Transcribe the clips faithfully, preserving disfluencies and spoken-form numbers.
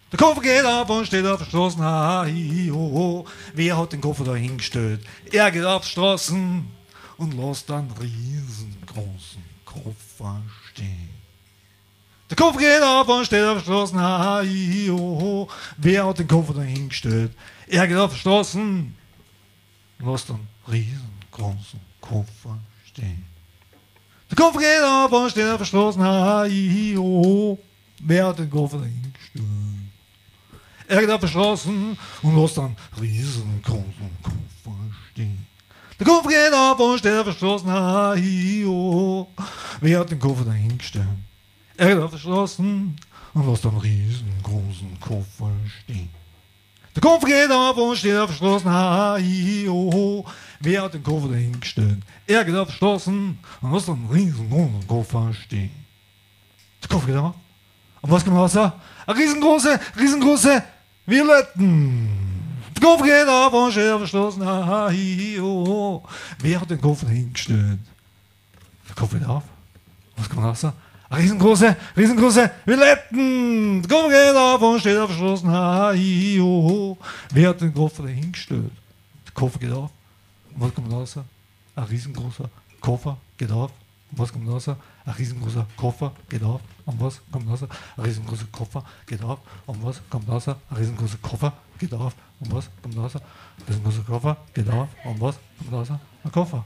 Der Koffer geht auf und steht auf der Straße. Ah, hi, ho, ho. Wer hat den Koffer da hingestellt? Er geht auf Straßen und lässt einen riesengroßen Koffer stehen. Der Koffer geht auf und steht auf der Straße. Ah, hi, ho, ho. Wer hat den Koffer da hingestellt? Er geht auf Straßen und lässt einen riesengroßen Koffer stehen. Der Koffer geht auf und steht auf der Straße. Ah, hi, ho, ho. Wer hat den Koffer da hingestellt? Er geht auf die Straßen und lässt einen riesengroßen Koffer stehen. Der Koffer geht auf und steht auf der Straßen. Ah, hi, oh. Wer hat den Koffer da hingestellt? Er geht auf die Straßen und lässt einen riesengroßen Koffer stehen. Der Koffer geht auf und steht auf der Straßen. Ah, hi, oh. Wer hat den Koffer da hingestellt? Er geht auf die Straßen und lässt einen riesengroßen Koffer stehen. Der Koffer geht auf. Und was kommt raus? Eine riesengroße, riesengroße Violetten. Der Koffer geht auf und steht auf der Straße. Ah, hi, hi, oh, oh. Wer hat den Koffer hingestellt? Der Koffer geht auf. Was kommt raus? Eine riesengroße, riesengroße Violetten. Der Koffer geht auf und steht auf der Straße. Ah, hi, hi, oh, oh. Wer hat den Koffer hingestellt? Der Koffer geht auf. Und was kommt raus? Ein riesengroßer Koffer geht auf. Und was kommt raus? Ein riesengroßer Koffer geht auf. Und was kommt raus? Ein riesengroßer Koffer geht auf. Und was kommt raus? Ein riesengroßer Koffer geht auf. Und was kommt raus? Ein riesengroßer Koffer geht auf. Und was kommt raus? Ein Koffer.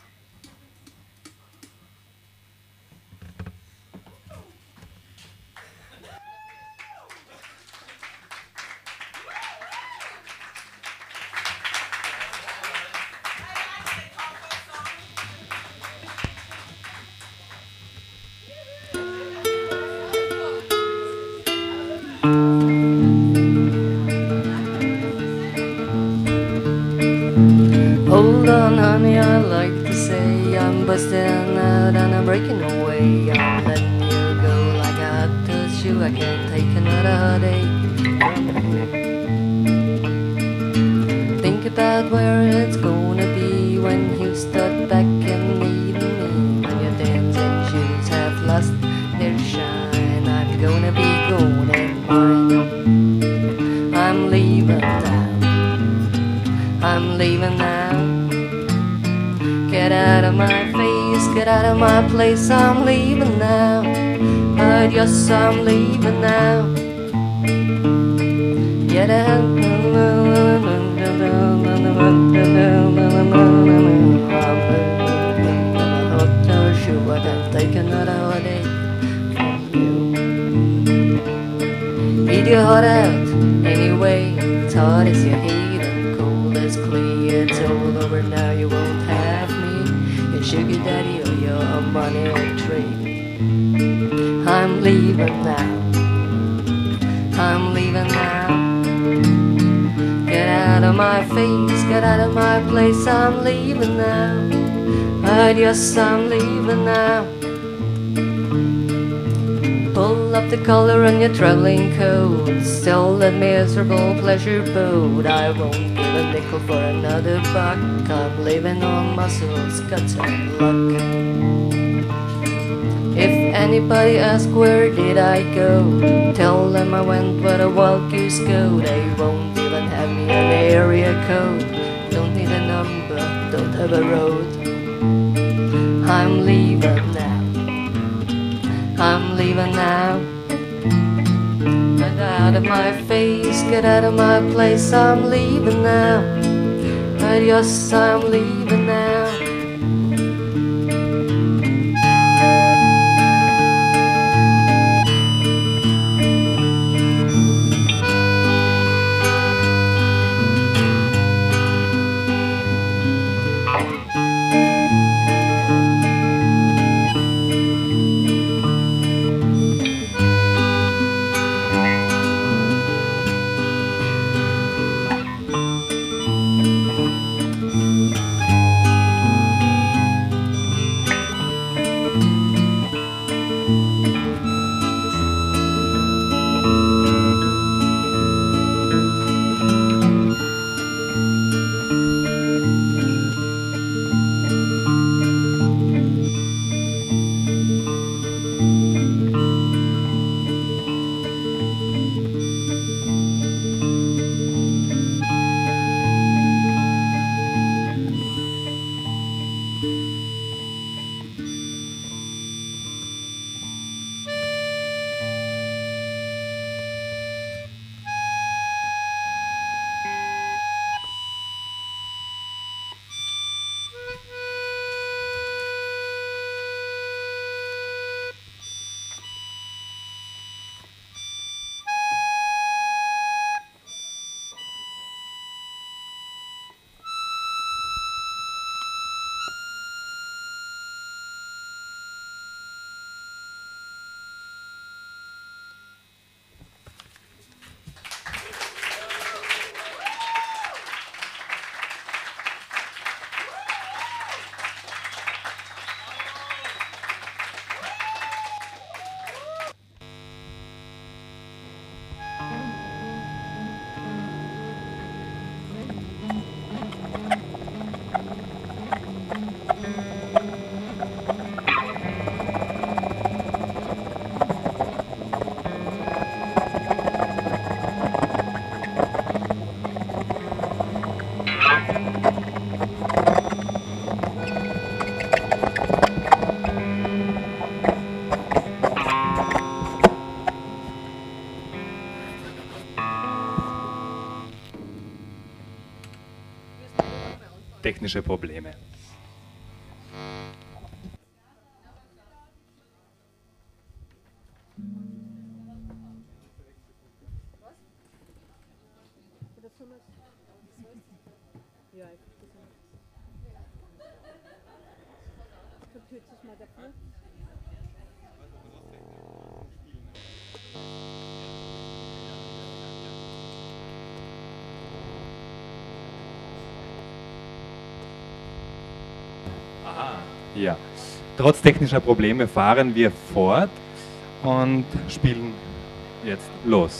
Hold on, honey, I like to say I'm busting out and I'm breaking away. I'm letting you go like I touch you. I can't take another heartache. Think about where it's gonna be when you start back and needing me. When your dancing shoes have lost their shine, I'm gonna be gone and mine. I'm leaving town. I'm leaving now. Get out of my face, get out of my place, I'm leaving now. Adios, I'm leaving now. Get out. I'm not sure I can take another holiday from you. Beat your heart out anyway. It's hard as your heat and cold as clay. It's all over now, you won't have me, your sugar daddy or your money trade. I'm leaving now. I'm leaving now. Get out of my face, get out of my place. I'm leaving now. Adios, I'm leaving now. Pull up the collar on your traveling coat. Still that miserable pleasure boat. I won't give a nickel for another buck. I'm living on muscles, guts and luck. If anybody asks where did I go, tell them I went where a wild goose go. They won't even have me an area code. Don't need a number, don't have a road. I'm leaving now. I'm leaving now. Get out of my face, get out of my place. I'm leaving now. Adios, I'm leaving now. technische Probleme. Aha, ja. Trotz technischer Probleme fahren wir fort und spielen jetzt los.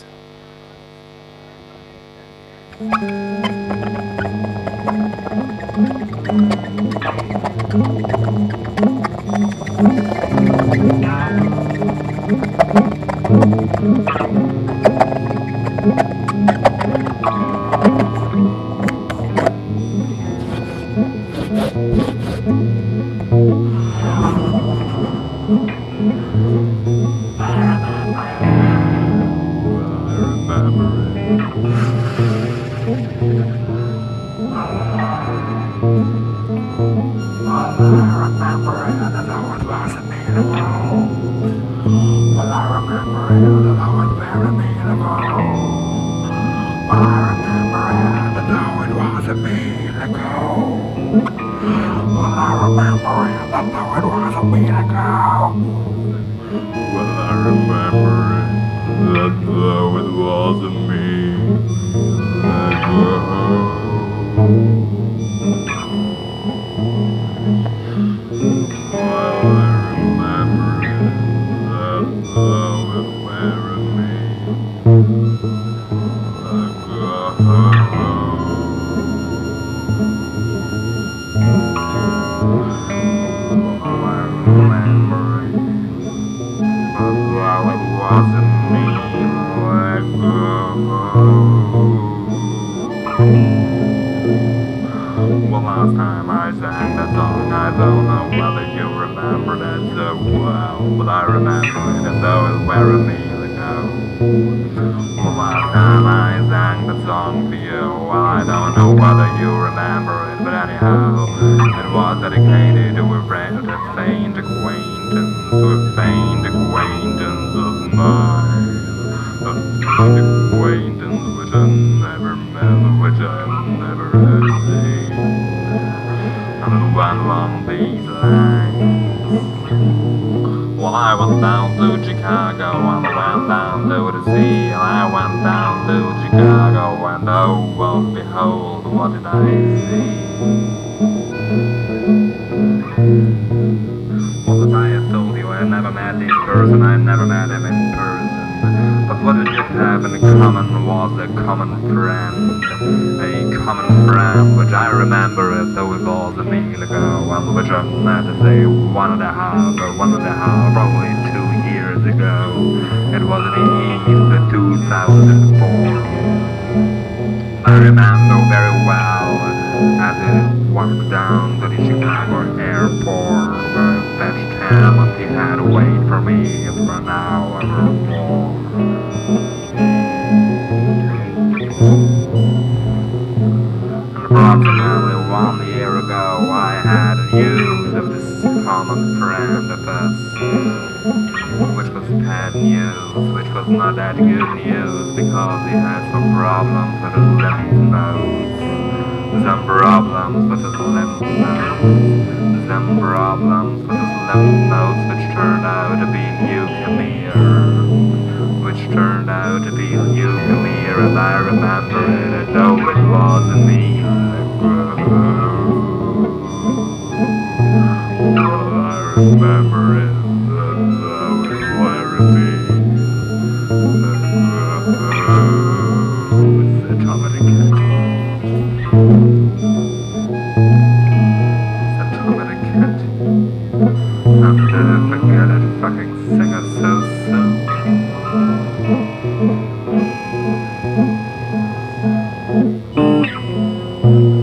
Thank you.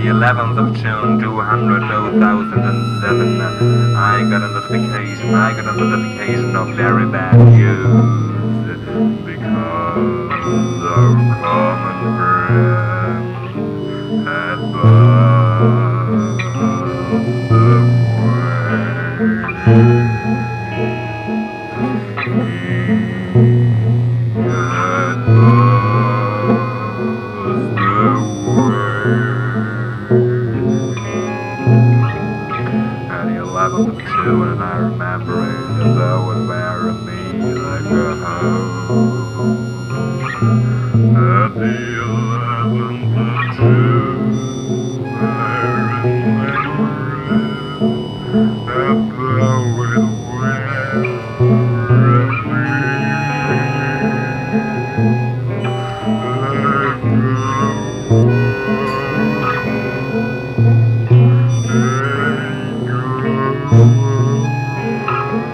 the eleventh of June, two hundred thousand seven, I got a notification, I got a notification of very bad news, because our common friend had passed away. And I remember it as though it were me like a home. At the eleventh of June, I remember it as though it were me like a home.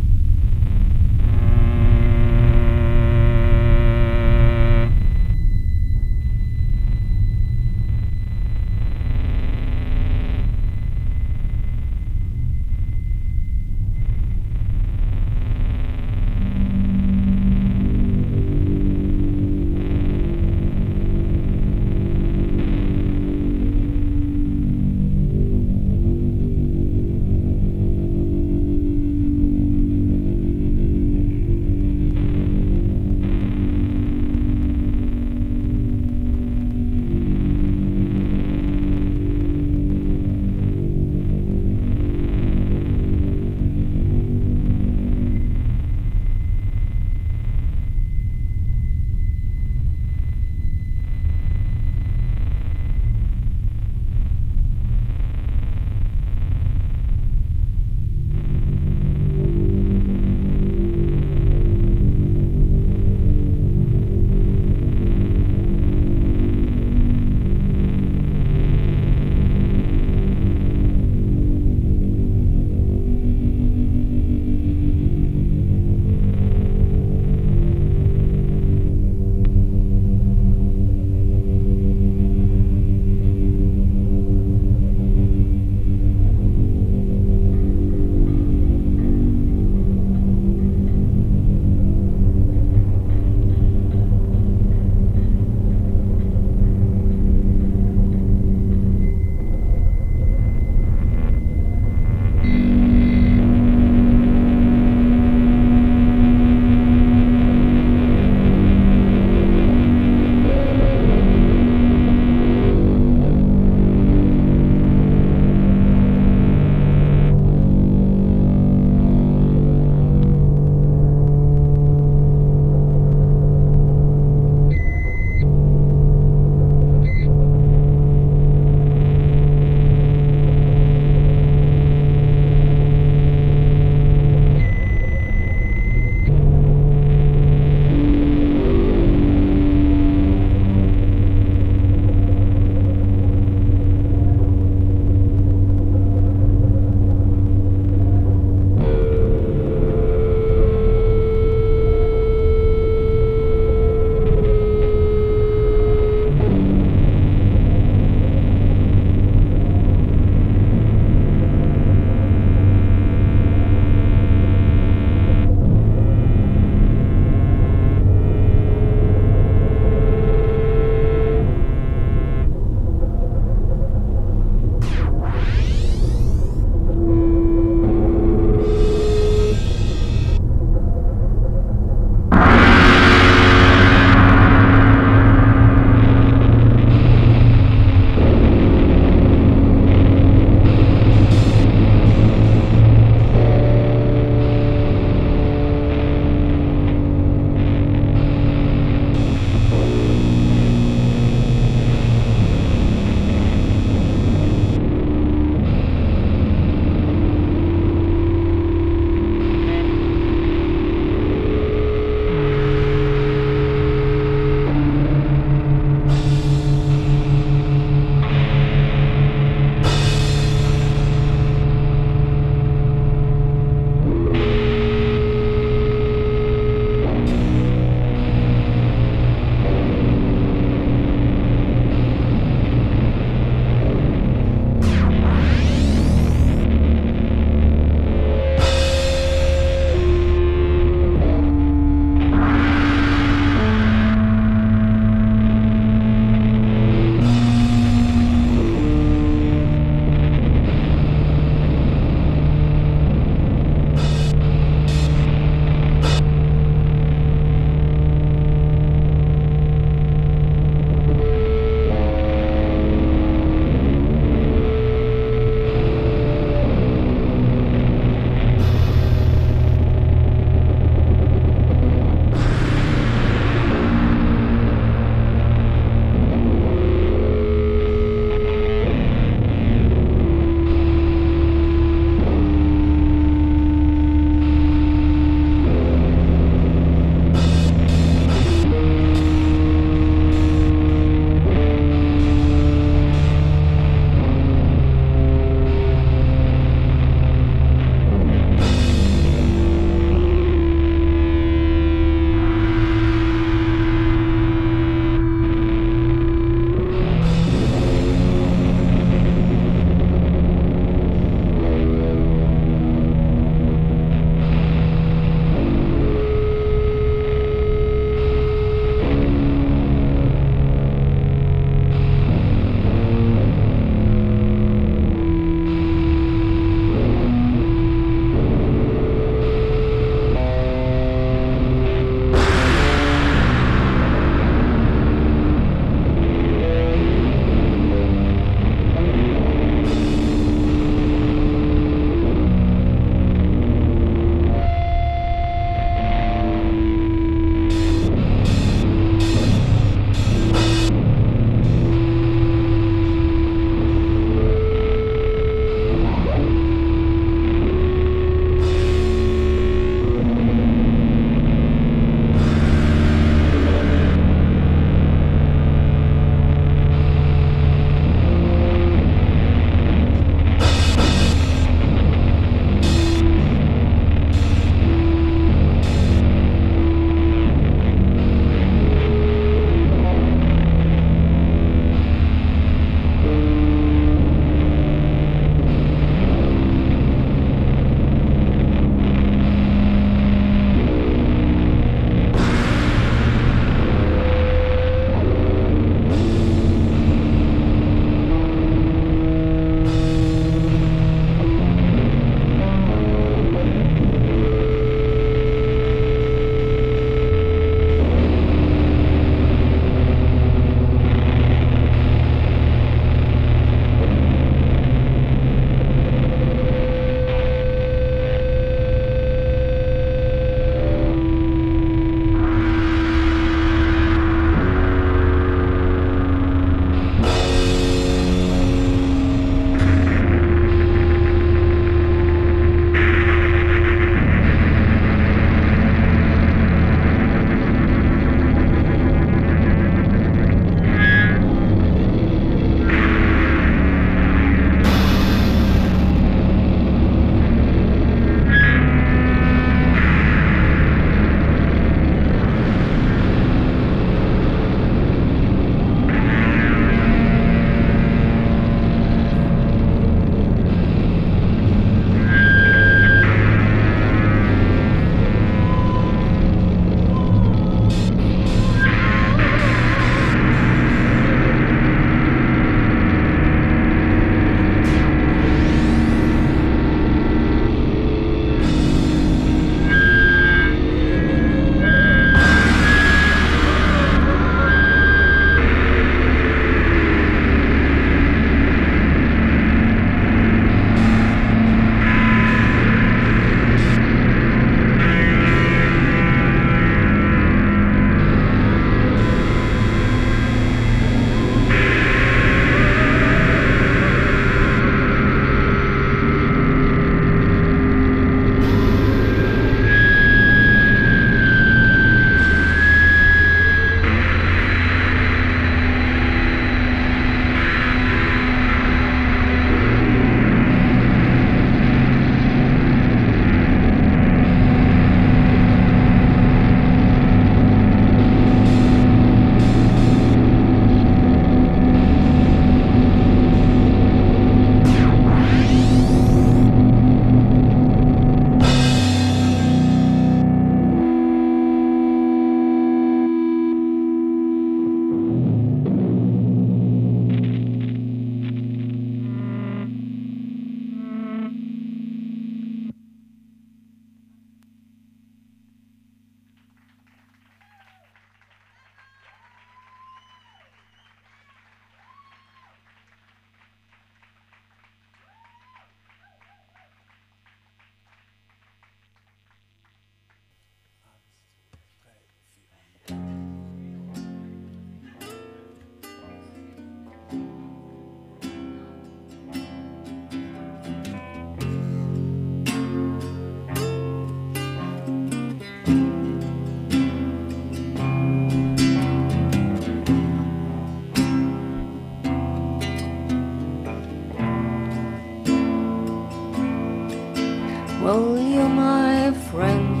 Well, you're my friend.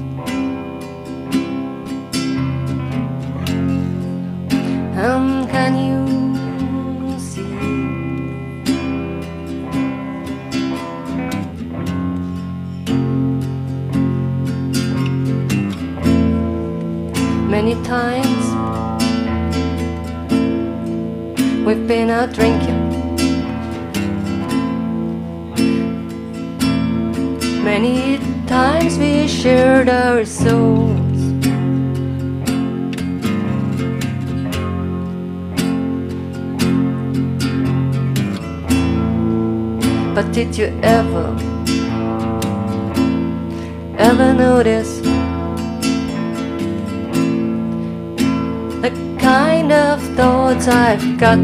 And can you see? Many times we've been out drinking. Many times we shared our souls. But did you ever, ever notice the kind of thoughts I've got?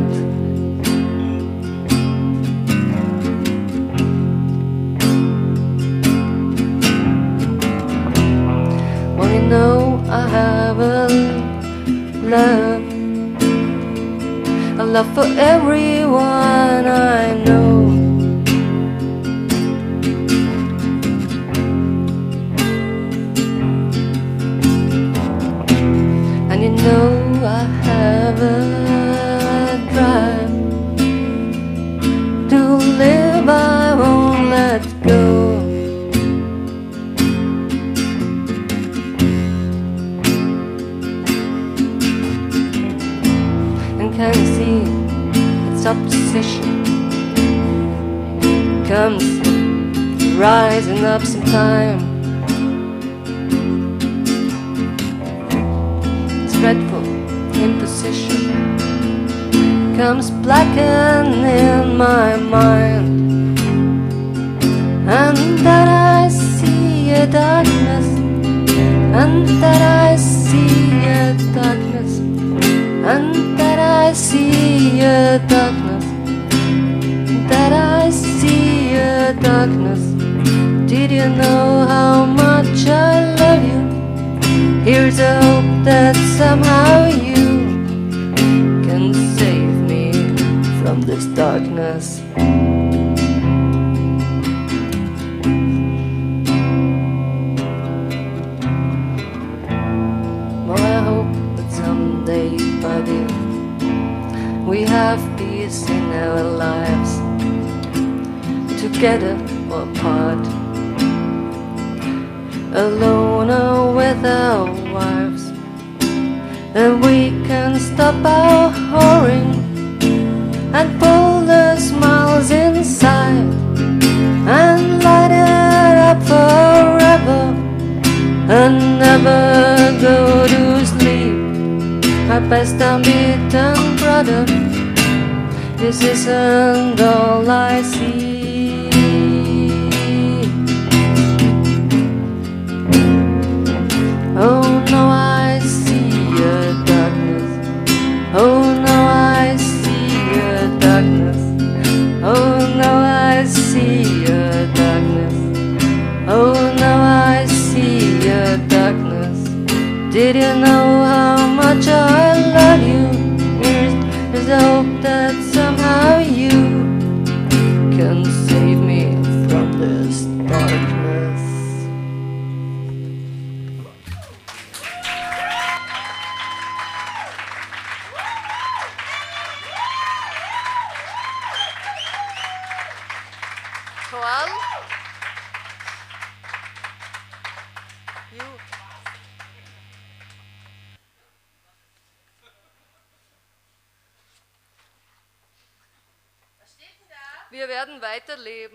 Well, you know I have a love, a love for everyone I know. And you know I have a drive to live, I won't let go. And can you see its opposition comes rising up sometime? Dreadful imposition comes blackened in my mind, and that I see a darkness, and that I see a darkness, and that I see a darkness, that I see a darkness. Did you know how much I love you? Here's a hope that somehow you can save me from this darkness. Well, I hope that someday, buddy, we have peace in our lives, together or apart, alone or with our wives. Then we can stop our whoring and pull the smiles inside and light it up forever and never go to sleep. My best unbeaten brother, this isn't all I see. Oh no, I see a darkness. Oh no, I see a darkness. Oh no, I see a darkness. Oh no, I see a darkness. Did you know how much I love you? Here's, here's a hope that somehow you can save me from this darkness. Joel? You. Wir werden weiterleben.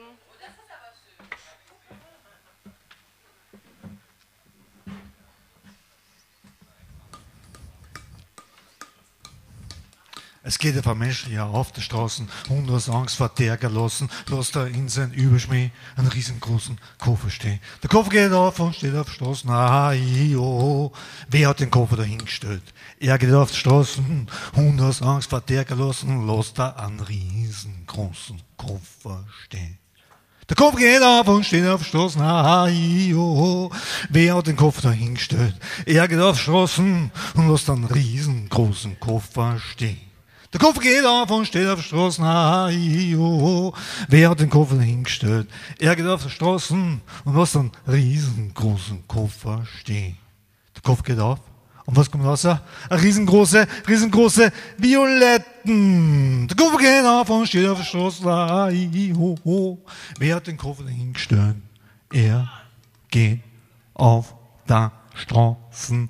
Es geht auf ein Mensch ja auf der Straße und aus Angst vor der gelassen, lässt er in sein Überschmäh einen riesengroßen Koffer stehen. Der Koffer geht auf und steht auf der Straße. Ai, oh, wer hat den Koffer dahingestellt? Er geht auf die Straße und aus Angst vor der gelassen, lässt er einen riesengroßen Koffer stehen. Der Koffer geht auf und steht auf der Straße. Ai, oh, wer hat den Koffer dahingestellt? Er geht auf die Straße und lässt einen riesengroßen Koffer stehen. Der Koffer geht auf und steht auf der Straße. Ai, oh, oh. Wer hat den Koffer hingestellt? Er geht auf der Straße und lässt einen riesengroßen Koffer stehen. Der Koffer geht auf. Und was kommt raus? Eine riesengroße, riesengroße Violetten. Der Koffer geht auf und steht auf der Straße. Ai, oh, oh. Wer hat den Koffer hingestellt? Er geht auf der Straße.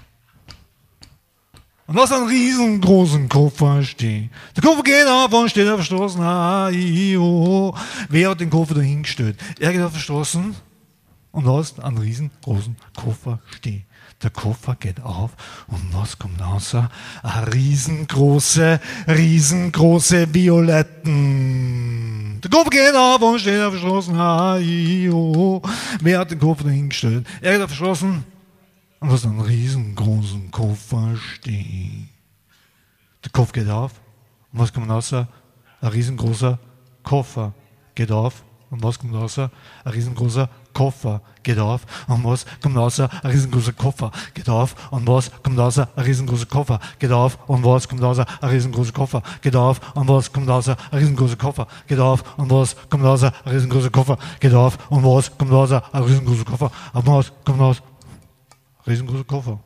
Und lass einen riesengroßen Koffer stehen. Der Koffer geht auf und steht auf der Straße. Ai, oh, oh. Wer hat den Koffer da hingestellt? Er geht auf der Straße und lässt einen riesengroßen Koffer stehen. Der Koffer geht auf und was kommt raus? Eine riesengroße, riesengroße Violetten. Der Koffer geht auf und steht auf der Straße. Ai, oh, oh. Wer hat den Koffer da hingestellt? Er geht auf der Straße und lässt einen riesengroßen Koffer stehen. Der Koffer geht auf und was kommt raus? Ein riesengroßer Koffer geht auf und was kommt raus? Ein riesengroßer Koffer geht auf und was kommt raus? Ein riesengroßer Koffer geht auf und was kommt raus? Ein riesengroßer Koffer geht auf und was kommt raus? Ein riesengroßer Koffer geht auf und was kommt raus? Ein riesengroßer Koffer geht auf und was kommt raus? Ein riesengroßer Koffer geht auf und was kommt raus? Ein riesengroßer Koffer, und was kommt raus? Riesengroßer Koffer.